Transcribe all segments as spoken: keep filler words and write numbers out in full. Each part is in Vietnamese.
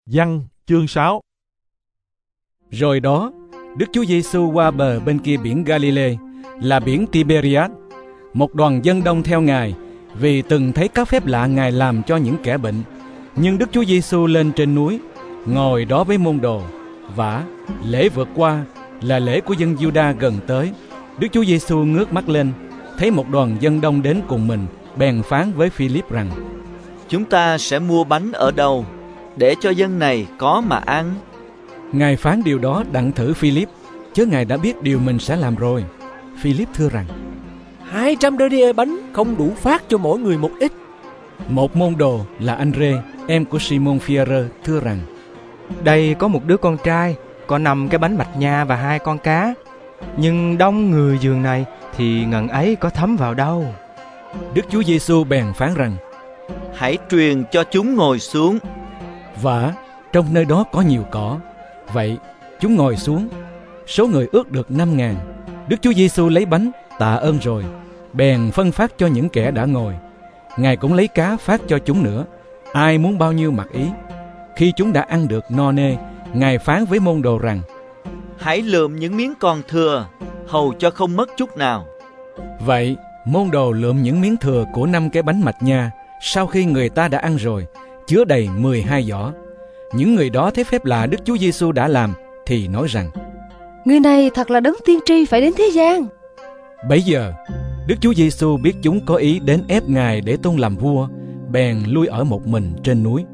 Giăng chương sáu. Rồi đó, Đức Chúa Giêsu qua bờ bên kia biển Galilee, là biển Tiberias. Một đoàn dân đông theo Ngài, vì từng thấy các phép lạ Ngài làm cho những kẻ bệnh. Nhưng Đức Chúa Giêsu lên trên núi, ngồi đó với môn đồ. Vả, lễ vượt qua là lễ của dân Giu-đa gần tới. Đức Chúa Giêsu ngước mắt lên, thấy một đoàn dân đông đến cùng mình, bèn phán với Phi-líp rằng: Chúng ta sẽ mua bánh ở đâu để cho dân này có mà ăn? Ngài phán điều đó đặng thử Phi-líp, chớ Ngài đã biết điều mình sẽ làm rồi. Phi-líp thưa rằng: Hai trăm đôi đĩa bánh không đủ phát cho mỗi người một ít. Một môn đồ là Anh-rê, em của Si-môn Phi-e-rơ, thưa rằng: Đây có một đứa con trai, có năm cái bánh mạch nha và hai con cá. Nhưng đông người giường này thì ngần ấy có thấm vào đâu? Đức Chúa Giêsu bèn phán rằng: Hãy truyền cho chúng ngồi xuống. Vả, trong nơi đó có nhiều cỏ. Vậy chúng ngồi xuống. Số người ước được năm ngàn. Đức Chúa Giêsu lấy bánh tạ ơn rồi, bèn phân phát cho những kẻ đã ngồi. Ngài cũng lấy cá phát cho chúng nữa, ai muốn bao nhiêu mặc ý. Khi chúng đã ăn được no nê, Ngài phán với môn đồ rằng: Hãy lượm những miếng còn thừa, hầu cho không mất chút nào. Vậy môn đồ lượm những miếng thừa của năm cái bánh mạch nha, sau khi người ta đã ăn rồi, chứa đầy mười hai giỏ. Những người đó thấy phép lạ Đức Chúa Giêsu đã làm thì nói rằng: Người này thật là đấng tiên tri phải đến thế gian. Bấy giờ Đức Chúa Giêsu biết chúng có ý đến ép Ngài để tôn làm vua, bèn lui ở một mình trên núi.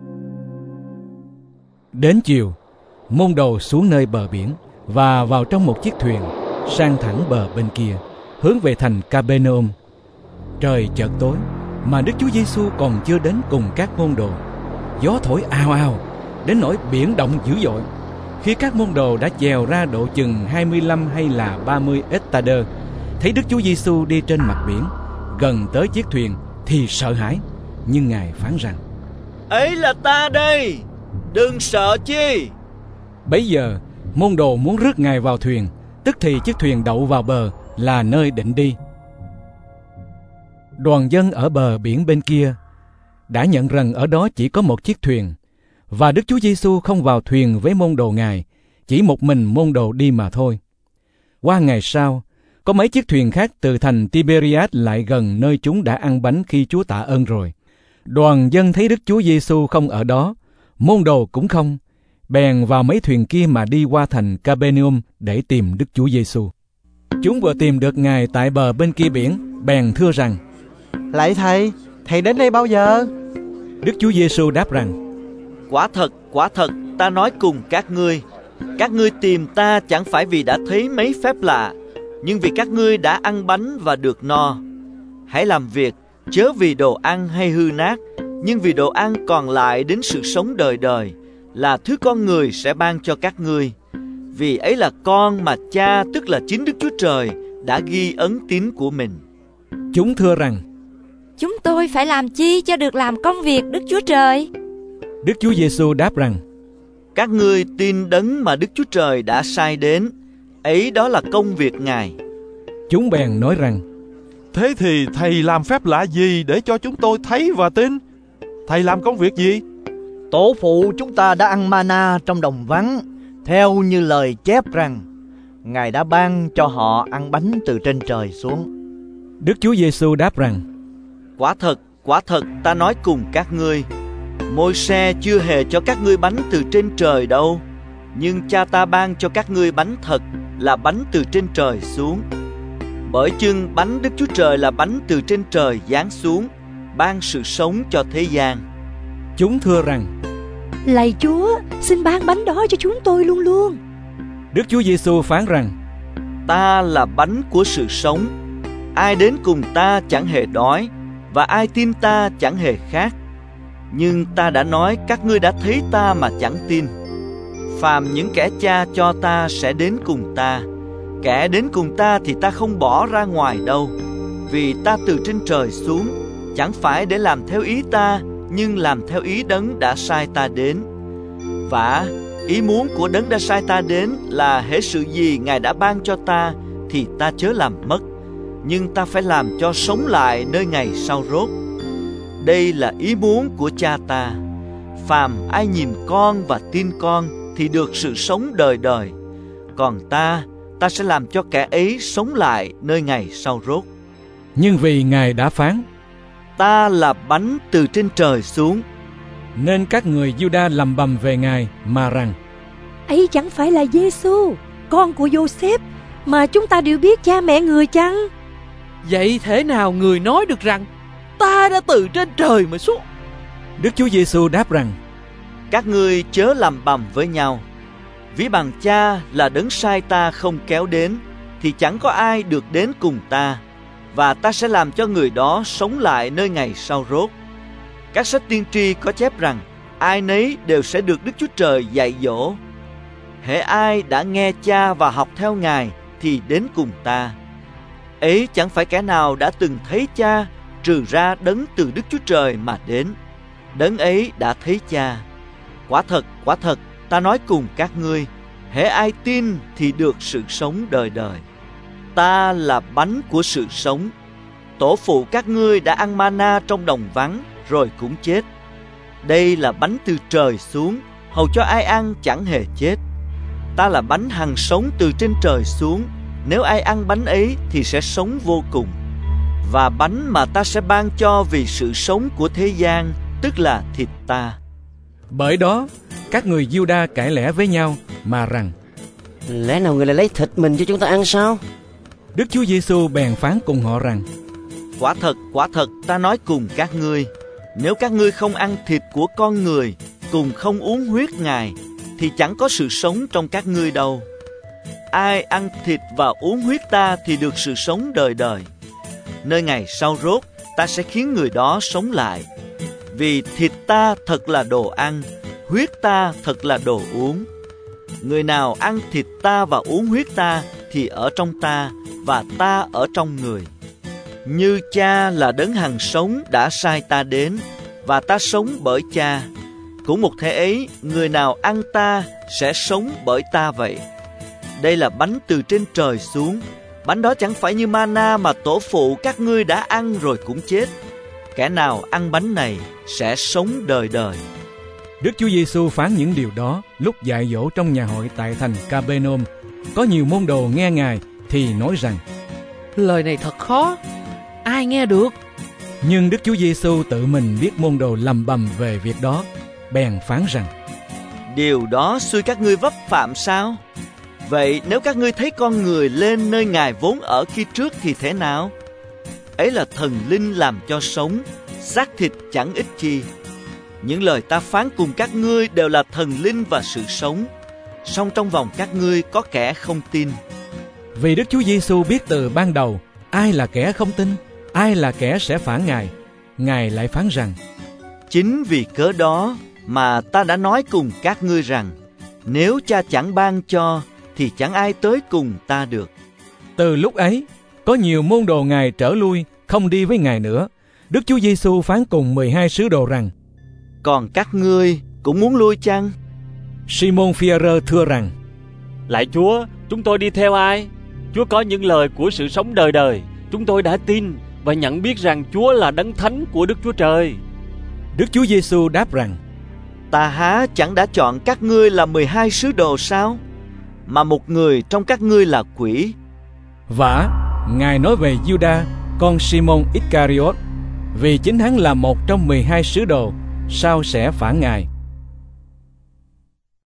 Đến chiều, môn đồ xuống nơi bờ biển và vào trong một chiếc thuyền, sang thẳng bờ bên kia, hướng về thành Ca-bê-nê-ôm. Trời chợt tối, mà Đức Chúa Giêsu còn chưa đến cùng các môn đồ. Gió thổi ào ào, đến nỗi biển động dữ dội. Khi các môn đồ đã chèo ra độ chừng hai mươi lăm hay là ba mươi ếch-ta-đơ, thấy Đức Chúa Giêsu đi trên mặt biển, gần tới chiếc thuyền thì sợ hãi. Nhưng Ngài phán rằng: Ấy là ta đây, đừng sợ chi. Bấy giờ môn đồ muốn rước Ngài vào thuyền, tức thì chiếc thuyền đậu vào bờ, là nơi định đi. Đoàn dân ở bờ biển bên kia đã nhận rằng ở đó chỉ có một chiếc thuyền, và Đức Chúa Giêsu không vào thuyền với môn đồ Ngài, chỉ một mình môn đồ đi mà thôi. Qua ngày sau, có mấy chiếc thuyền khác từ thành Tiberias lại gần nơi chúng đã ăn bánh khi Chúa tạ ơn rồi. Đoàn dân thấy Đức Chúa Giêsu không ở đó, môn đồ cũng không, bèn vào mấy thuyền kia mà đi qua thành Ca-bê-nê-ôm để tìm Đức Chúa Giêsu. Chúng vừa tìm được Ngài tại bờ bên kia biển, bèn thưa rằng: Lạy Thầy, Thầy đến đây bao giờ? Đức Chúa Giêsu đáp rằng: Quả thật, quả thật, ta nói cùng các ngươi, các ngươi tìm ta chẳng phải vì đã thấy mấy phép lạ, nhưng vì các ngươi đã ăn bánh và được no. Hãy làm việc, chớ vì đồ ăn hay hư nát, nhưng vì đồ ăn còn lại đến sự sống đời đời, là thứ con người sẽ ban cho các ngươi. Vì ấy là con mà Cha, tức là chính Đức Chúa Trời, đã ghi ấn tín của mình. Chúng thưa rằng: Chúng tôi phải làm chi cho được làm công việc Đức Chúa Trời? Đức Chúa Giêsu đáp rằng: Các ngươi tin đấng mà Đức Chúa Trời đã sai đến, ấy đó là công việc Ngài. Chúng bèn nói rằng: Thế thì Thầy làm phép lạ gì để cho chúng tôi thấy và tin? Thầy làm công việc gì? Tổ phụ chúng ta đã ăn mana trong đồng vắng, theo như lời chép rằng Ngài đã ban cho họ ăn bánh từ trên trời xuống. Đức Chúa Giêsu đáp rằng: Quả thật, quả thật, ta nói cùng các ngươi, Môi-se chưa hề cho các ngươi bánh từ trên trời đâu, nhưng Cha ta ban cho các ngươi bánh thật, là bánh từ trên trời xuống. Bởi chưng bánh Đức Chúa Trời là bánh từ trên trời giáng xuống, ban sự sống cho thế gian. Chúng thưa rằng: Lạy Chúa, xin ban bánh đó cho chúng tôi luôn luôn. Đức Chúa Giêsu phán rằng: Ta là bánh của sự sống. Ai đến cùng ta chẳng hề đói, và ai tin ta chẳng hề khát. Nhưng ta đã nói các ngươi đã thấy ta mà chẳng tin. Phàm những kẻ Cha cho ta sẽ đến cùng ta. Kẻ đến cùng ta thì ta không bỏ ra ngoài đâu. Vì ta từ trên trời xuống, chẳng phải để làm theo ý ta, nhưng làm theo ý đấng đã sai ta đến. Vả, ý muốn của đấng đã sai ta đến là hễ sự gì Ngài đã ban cho ta thì ta chớ làm mất, nhưng ta phải làm cho sống lại nơi ngày sau rốt. Đây là ý muốn của Cha ta. phàm ai nhìn con và tin con thì được sự sống đời đời. Còn ta, ta sẽ làm cho kẻ ấy sống lại nơi ngày sau rốt. Nhưng vì Ngài đã phán, ta là bánh từ trên trời xuống, nên các người Giu-đa lầm bầm về Ngài mà rằng, ấy chẳng phải là Giê-xu, con của Giô-xép, mà chúng ta đều biết cha mẹ người chăng? Vậy thế nào người nói được rằng ta đã từ trên trời mà xuống? Đức Chúa Giê-xu đáp rằng, các ngươi chớ lầm bầm với nhau. Ví bằng cha là đấng sai ta không kéo đến, thì chẳng có ai được đến cùng ta, và ta sẽ làm cho người đó sống lại nơi ngày sau rốt. Các sách tiên tri có chép rằng ai nấy đều sẽ được Đức Chúa Trời dạy dỗ. Hễ ai đã nghe cha và học theo Ngài thì đến cùng ta. Ấy chẳng phải kẻ nào đã từng thấy cha, trừ ra đấng từ Đức Chúa Trời mà đến. Đấng ấy đã thấy cha. Quả thật, quả thật, ta nói cùng các ngươi, hễ ai tin thì được sự sống đời đời. Ta là bánh của sự sống. Tổ phụ các ngươi đã ăn mana trong đồng vắng, rồi cũng chết. Đây là bánh từ trời xuống, hầu cho ai ăn chẳng hề chết. Ta là bánh hằng sống từ trên trời xuống. Nếu ai ăn bánh ấy thì sẽ sống vô cùng. Và bánh mà ta sẽ ban cho vì sự sống của thế gian, tức là thịt ta. Bởi đó, các người Giu-đa cãi lẽ với nhau mà rằng, lẽ nào người lại lấy thịt mình cho chúng ta ăn sao? Đức Chúa Giê-xu bèn phán cùng họ rằng, quả thật, quả thật, ta nói cùng các ngươi, nếu các ngươi không ăn thịt của con người, cùng không uống huyết Ngài, thì chẳng có sự sống trong các ngươi đâu. Ai ăn thịt và uống huyết ta thì được sự sống đời đời. Nơi ngày sau rốt, ta sẽ khiến người đó sống lại. Vì thịt ta thật là đồ ăn, huyết ta thật là đồ uống. Người nào ăn thịt ta và uống huyết ta thì ở trong ta, và ta ở trong người. Như cha là đấng hằng sống đã sai ta đến, và ta sống bởi cha. Cũng một thế ấy, người nào ăn ta sẽ sống bởi ta vậy. Đây là bánh từ trên trời xuống. Bánh đó chẳng phải như mana mà tổ phụ các ngươi đã ăn rồi cũng chết. Kẻ nào ăn bánh này sẽ sống đời đời. Đức Chúa Giê-xu phán những điều đó lúc dạy dỗ trong nhà hội tại thành Ca-bê-nôm. Có nhiều môn đồ nghe Ngài thì nói rằng, lời này thật khó, ai nghe được? Nhưng Đức Chúa Giê-xu tự mình biết môn đồ lầm bầm về việc đó, bèn phán rằng, điều đó xui các ngươi vấp phạm sao? Vậy nếu các ngươi thấy con người lên nơi Ngài vốn ở khi trước thì thế nào? Ấy là thần linh làm cho sống, xác thịt chẳng ích chi. Những lời ta phán cùng các ngươi đều là thần linh và sự sống. Song trong vòng các ngươi có kẻ không tin. Vì Đức Chúa Giê-xu biết từ ban đầu ai là kẻ không tin, ai là kẻ sẽ phản Ngài. Ngài lại phán rằng, chính vì cớ đó mà ta đã nói cùng các ngươi rằng, nếu cha chẳng ban cho thì chẳng ai tới cùng ta được. Từ lúc ấy, có nhiều môn đồ Ngài trở lui, không đi với Ngài nữa. Đức Chúa Giê-xu phán cùng mười hai sứ đồ rằng, còn các ngươi cũng muốn lui chăng? Simon Phi-e-rơ thưa rằng, lạy Chúa, chúng tôi đi theo ai? Chúa có những lời của sự sống đời đời. Chúng tôi đã tin và nhận biết rằng Chúa là đấng thánh của Đức Chúa Trời. Đức Chúa Giê-xu đáp rằng, ta há chẳng đã chọn các ngươi là mười hai sứ đồ sao? Mà một người trong các ngươi là quỷ. Vả, Ngài nói về Giu-đa, con Simon Iscariot, vì chính hắn là một trong mười hai sứ đồ, sao sẽ phản Ngài?